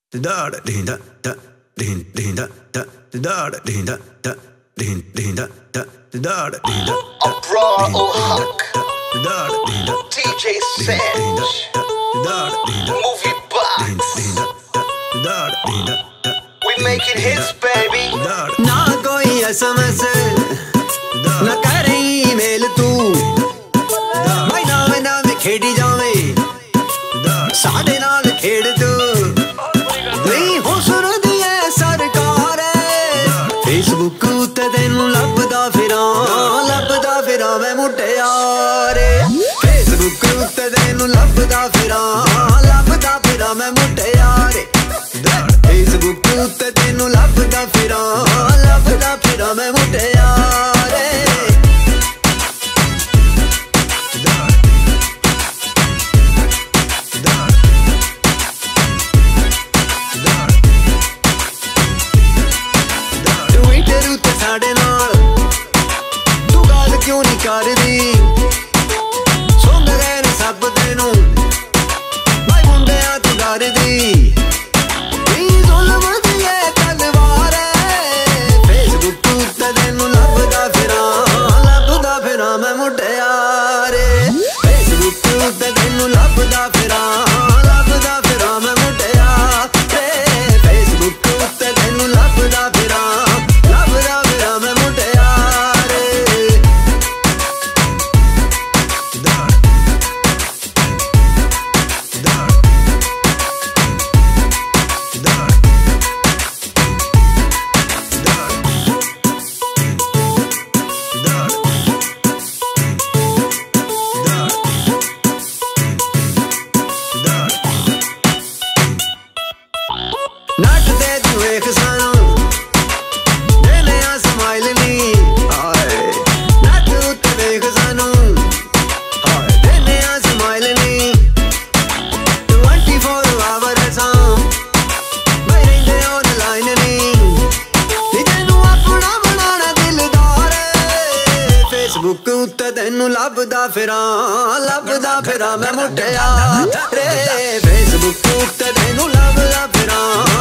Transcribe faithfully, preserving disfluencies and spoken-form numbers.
D J Sanch, Movie Box. We making hits, baby. ना कोई SMS ना करे ईमेल तू भाई नाम नाम खेड़ी जावे साडे नाल खेड़ तू नहीं हो सुर दिए सरकार फेसबुक उत्ते तेनू लभदा फिरां लभदा फिरां मैं मुटियारे फेसबुक उत्ते तेनू लभदा फिरां लभदा फिरां मैं मुटियारे फेसबुक उत्ते तेनू लभदा फिरां लभदा फिरां मैं मुटियारे ट्विटर उत्ते साडे नाल तू गल क्यों नहीं करदी सुन गए ने सब तेनू भाई मुंडिया तू डरदी मैं मुटियारे फेसबुक उत्ते तेनू लभदा फिरां लभदा फिरां मैं मुटियारे फेसबुक उत्ते तेनू लभदा फिरां लभदा फिरां मैं मुटियारे नट ते तू वेख सानू देने आ स्माइल नी हाय नट उत्ते वेख सानू हाय देने आ स्माइल नी ट्वेंटी फोर आवर सा मैं रहिंदे ऑनलाइन नी तेनू अपना बनाना दिलदार फेसबुक उत्ते तेनू लभदा फिरां लभदा फिरां मैं मुटियारे फेसबुक उत्ते तेनू लभदा फिरां